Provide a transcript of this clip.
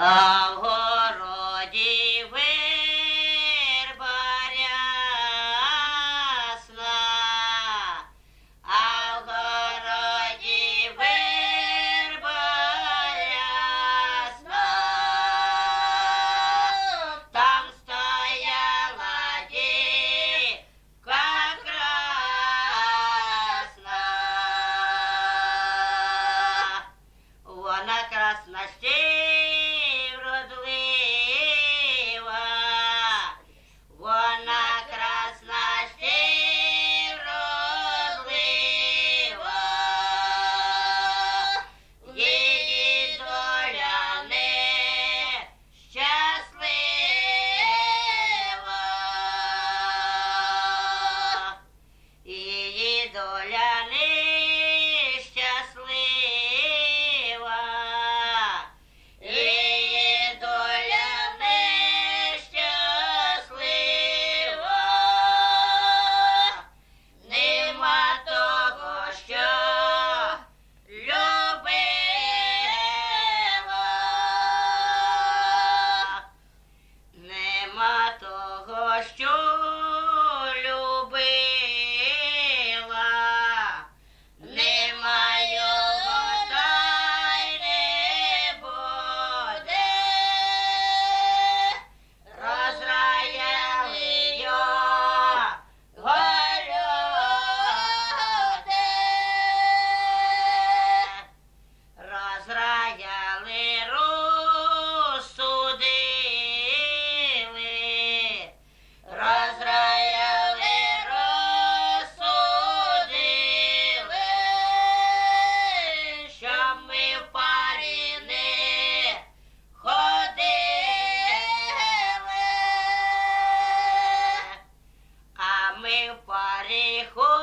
А в городі верба рясна, а в городі верба рясна, там стояла дівка красна, вона красна ще вродлива, вона красна ще вродлива, її доля нещаслива, її доля нещаслива, її доля нещаслива, нема того, що любила, нема того, що любила, нема його, та й не буде, розраяли його люди, розраяли, розсудили, розраяли, розсудили, щоб ми в парі не ходили, а ми в парі ходили.